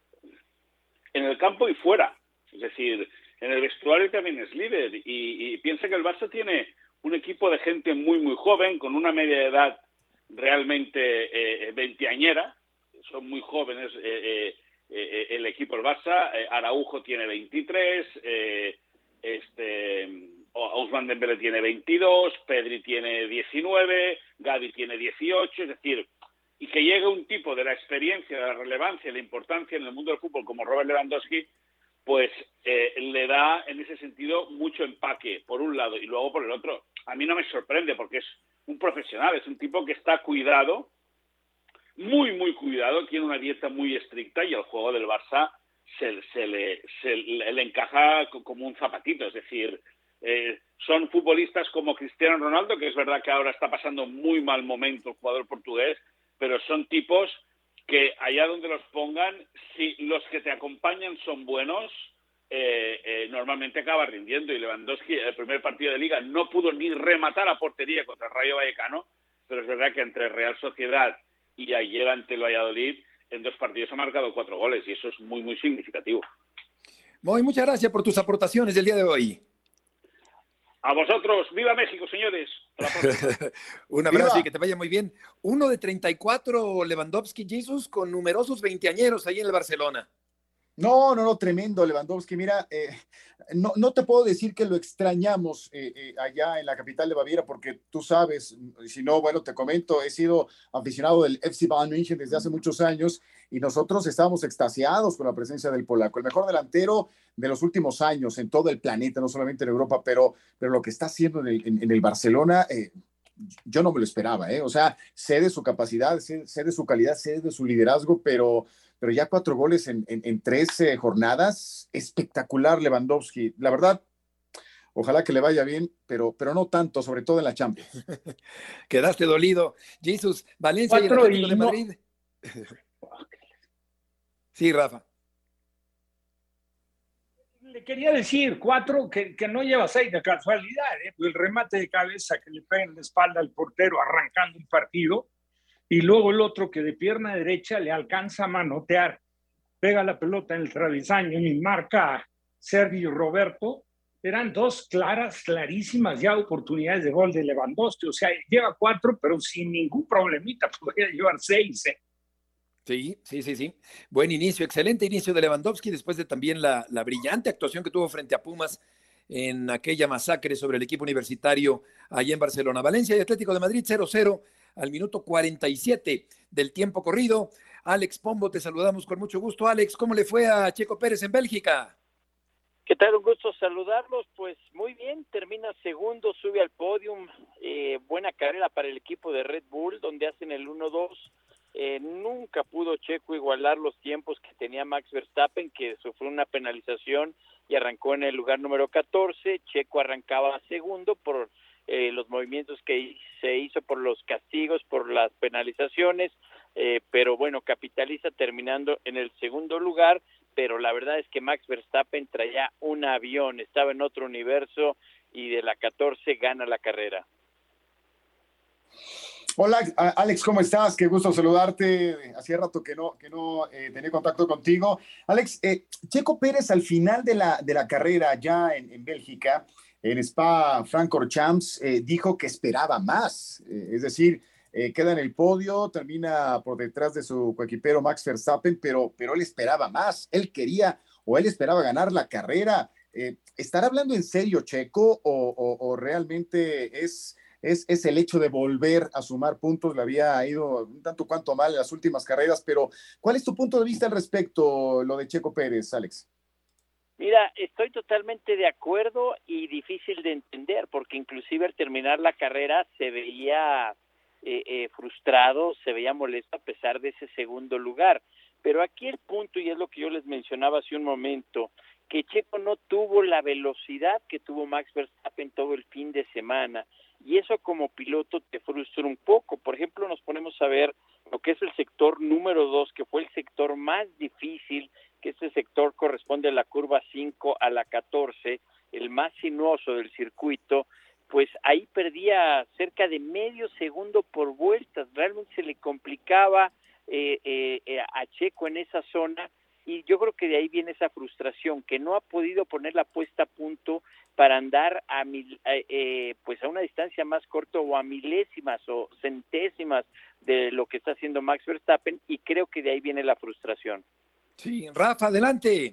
[SPEAKER 13] En el campo y fuera, es decir, en el vestuario también es líder y, y piensa que el Barça tiene un equipo de gente muy, muy joven, con una media de edad realmente eh, veinteañera. Son muy jóvenes eh, eh, eh, el equipo del Barça. Eh, Araujo tiene veintitrés, eh, este, Ousmane Dembélé tiene veintidós, Pedri tiene diecinueve, Gavi tiene dieciocho, es decir, y que llegue un tipo de la experiencia, de la relevancia, de la importancia en el mundo del fútbol como Robert Lewandowski, pues eh, le da en ese sentido mucho empaque, por un lado, y luego por el otro. A mí no me sorprende porque es un profesional, es un tipo que está cuidado, muy, muy cuidado, tiene una dieta muy estricta y el juego del Barça se, se, le, se le, le encaja como un zapatito. Es decir, eh, son futbolistas como Cristiano Ronaldo, que es verdad que ahora está pasando muy mal momento el jugador portugués, pero son tipos que allá donde los pongan, si los que te acompañan son buenos, eh, eh, normalmente acaba rindiendo. Y Lewandowski, el primer partido de Liga, no pudo ni rematar a portería contra el Rayo Vallecano pero es verdad que entre Real Sociedad y ayer ante el Valladolid, en dos partidos ha marcado cuatro goles y eso es muy, muy significativo.
[SPEAKER 3] Moy, muchas gracias por tus aportaciones del día de hoy.
[SPEAKER 13] A vosotros, ¡viva México, señores!
[SPEAKER 3] Un abrazo
[SPEAKER 7] ¡Viva!
[SPEAKER 3] y que te vaya muy bien. Uno de treinta y cuatro, Lewandowski, Jesus, con numerosos veinteañeros ahí en el Barcelona.
[SPEAKER 7] No, no, no, tremendo Lewandowski. Mira, eh, no, no te puedo decir que lo extrañamos eh, eh, allá en la capital de Baviera, porque tú sabes, si no, bueno, te comento, he sido aficionado del F C Bayern München desde hace muchos años y nosotros estábamos extasiados con la presencia del polaco, el mejor delantero de los últimos años en todo el planeta, no solamente en Europa, pero, pero lo que está haciendo en el, en, en el Barcelona, eh, yo no me lo esperaba, ¿eh? O sea, sé de su capacidad, sé, sé de su calidad, sé de su liderazgo, pero... pero ya cuatro goles en, en, en tres eh, jornadas, espectacular Lewandowski. La verdad, ojalá que le vaya bien, pero, pero no tanto, sobre todo en la Champions.
[SPEAKER 3] Quedaste dolido. Jesus, Valencia cuatro y el Atlético y de Madrid. No... Sí, Rafa.
[SPEAKER 5] Le quería decir, cuatro, que, que no lleva seis de casualidad, ¿eh? El remate de cabeza que le pega en la espalda al portero arrancando un partido, y luego el otro que de pierna derecha le alcanza a manotear, pega la pelota en el travesaño y marca a Sergio Roberto. Eran dos claras, clarísimas ya oportunidades de gol de Lewandowski. O sea, lleva cuatro, pero sin ningún problemita, podría llevar seis. ¿eh?
[SPEAKER 3] Sí, sí, sí, sí. Buen inicio, excelente inicio de Lewandowski, después de también la, la brillante actuación que tuvo frente a Pumas en aquella masacre sobre el equipo universitario allá en Barcelona. Valencia y Atlético de Madrid cero cero al minuto cuarenta y siete del tiempo corrido. Alex Pombo, te saludamos con mucho gusto. Alex, ¿cómo le fue a Checo Pérez en Bélgica?
[SPEAKER 14] ¿Qué tal? Un gusto saludarlos. Pues muy bien, termina segundo, sube al podium. Eh, buena carrera para el equipo de Red Bull, donde hacen el uno dos. Eh, nunca pudo Checo igualar los tiempos que tenía Max Verstappen, que sufrió una penalización y arrancó en el lugar número catorce. Checo arrancaba segundo por eh, los movimientos que se hizo, por los castigos, por las penalizaciones, eh, pero bueno, capitaliza terminando en el segundo lugar, pero la verdad es que Max Verstappen traía un avión, estaba en otro universo y de la catorce gana la carrera.
[SPEAKER 7] Hola, Alex, ¿cómo estás? Qué gusto saludarte. Hacía rato que no, que no eh, tenía contacto contigo. Alex, eh, Checo Pérez al final de la, de la carrera ya en, en Bélgica, en Spa-Francorchamps, eh, dijo que esperaba más. Eh, es decir, eh, queda en el podio, termina por detrás de su coequipero Max Verstappen, pero, pero él esperaba más. Él quería o él esperaba ganar la carrera. Eh, ¿Estará hablando en serio Checo o, o, o realmente es... Es, es el hecho de volver a sumar puntos? Le había ido un tanto cuanto mal en las últimas carreras, pero ¿cuál es tu punto de vista al respecto, lo de Checo Pérez, Alex?
[SPEAKER 14] Mira, estoy totalmente de acuerdo y difícil de entender, porque inclusive al terminar la carrera se veía eh, eh, frustrado, se veía molesto a pesar de ese segundo lugar. Pero aquí el punto, y es lo que yo les mencionaba hace un momento, que Checo no tuvo la velocidad que tuvo Max Verstappen todo el fin de semana. Y eso como piloto te frustra un poco. Por ejemplo, nos ponemos a ver lo que es el sector número dos, que fue el sector más difícil, que este sector corresponde a la curva cinco a la catorce, el más sinuoso del circuito. Pues ahí perdía cerca de medio segundo por vueltas. Realmente se le complicaba eh, eh, a Checo en esa zona, y yo creo que de ahí viene esa frustración, que no ha podido poner la puesta a punto para andar a mil, eh, pues a una distancia más corta o a milésimas o centésimas de lo que está haciendo Max Verstappen, y creo que de ahí viene la frustración.
[SPEAKER 3] Sí, Rafa, adelante.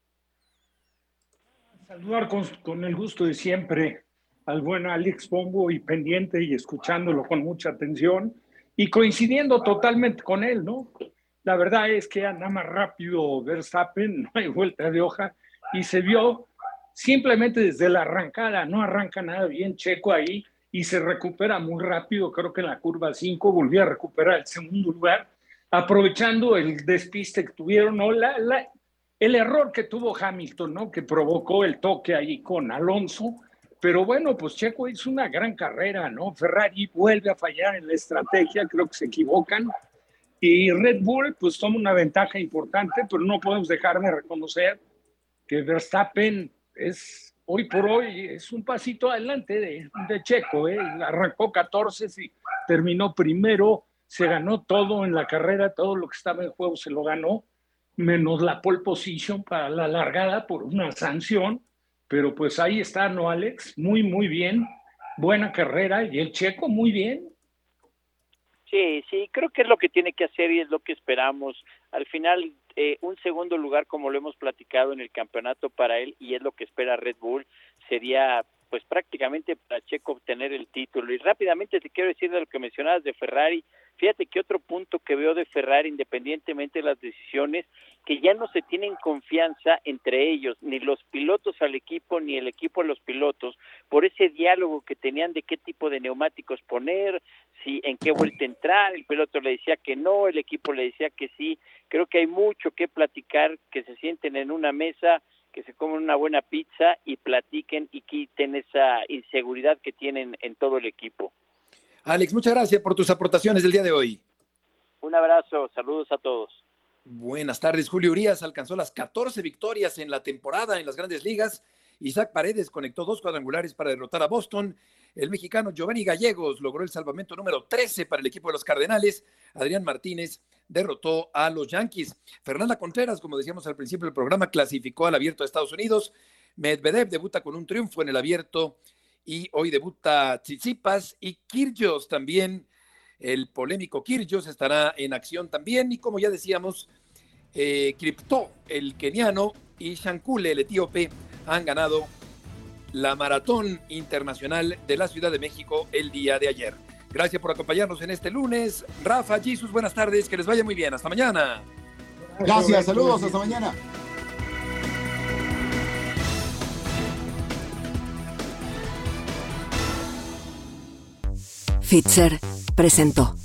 [SPEAKER 5] Saludar con, con el gusto de siempre al buen Alex Pombo, y pendiente y escuchándolo con mucha atención y coincidiendo totalmente con él, ¿no? La verdad es que anda más rápido Verstappen, no hay vuelta de hoja, y se vio simplemente desde la arrancada. No arranca nada bien Checo ahí y se recupera muy rápido. Creo que en la curva cinco volvió a recuperar el segundo lugar, aprovechando el despiste que tuvieron, ¿no? La, la, el error que tuvo Hamilton, ¿no? Que provocó el toque ahí con Alonso. Pero bueno, pues Checo hizo una gran carrera, ¿no? Ferrari vuelve a fallar en la estrategia, creo que se equivocan. Y Red Bull pues toma una ventaja importante, pero no podemos dejar de reconocer que Verstappen es hoy por hoy es un pasito adelante de, de Checo, ¿eh? Arrancó catorce, sí, terminó primero, se ganó todo en la carrera, todo lo que estaba en juego se lo ganó, menos la pole position para la largada por una sanción, pero pues ahí está, ¿no, Alex? Muy, muy bien, buena carrera, y el Checo muy bien.
[SPEAKER 14] Sí, sí, creo que es lo que tiene que hacer y es lo que esperamos. Al final, eh, un segundo lugar, como lo hemos platicado en el campeonato para él, y es lo que espera Red Bull, sería pues prácticamente para Checo obtener el título. Y rápidamente te quiero decir de lo que mencionabas de Ferrari. Fíjate que otro punto que veo de Ferrari, independientemente de las decisiones, que ya no se tienen confianza entre ellos, ni los pilotos al equipo, ni el equipo a los pilotos, por ese diálogo que tenían de qué tipo de neumáticos poner, si en qué vuelta entrar, el piloto le decía que no, el equipo le decía que sí. Creo que hay mucho que platicar, que se sienten en una mesa, que se comen una buena pizza y platiquen y quiten esa inseguridad que tienen en todo el equipo.
[SPEAKER 3] Alex, muchas gracias por tus aportaciones del día de hoy.
[SPEAKER 14] Un abrazo, saludos a todos.
[SPEAKER 3] Buenas tardes. Julio Urias alcanzó las catorce victorias en la temporada en las Grandes Ligas. Isaac Paredes conectó dos cuadrangulares para derrotar a Boston. El mexicano Giovanni Gallegos logró el salvamento número trece para el equipo de los Cardenales. Adrián Martínez derrotó a los Yankees. Fernanda Contreras, como decíamos al principio del programa, clasificó al Abierto de Estados Unidos. Medvedev debuta con un triunfo en el Abierto y hoy debuta Tsitsipas y Kyrgios también. El polémico Kyrgios estará en acción también y como ya decíamos, eh, Kripto, el keniano, y Shankule, el etíope, han ganado la Maratón Internacional de la Ciudad de México el día de ayer. Gracias por acompañarnos en este lunes. Rafa, Jesus, buenas tardes, que les vaya muy bien. Hasta mañana.
[SPEAKER 7] Gracias, saludos, hasta mañana.
[SPEAKER 1] Fitzer presentó.